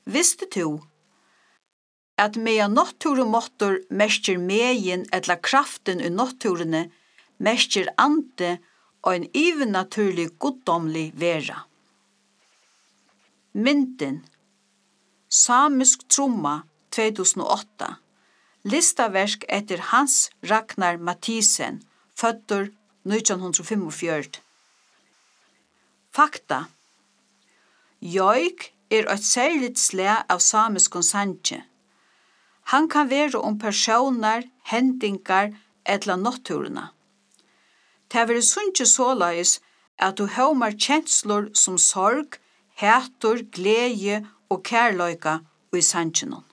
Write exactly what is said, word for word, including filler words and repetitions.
Visste du at medan natturumåttur mestir megin etla kraften i natturene, mestir ande og en ivenaturlig guddomlig vera. Myndin Samisk tromma tvö tusen og åtta. Listaverk etter Hans Ragnar Mathisen, føddur nítjan hundrað og fimmogfjøruti. Fakta. Joik er eitt særligt slag av samiskon sanje. Han kan være om personer, hendingar eller natturuna. Det vil sunnkje såleis at du haumar kjenslor som sorg, hætur, glede og kærløyka i sanjene.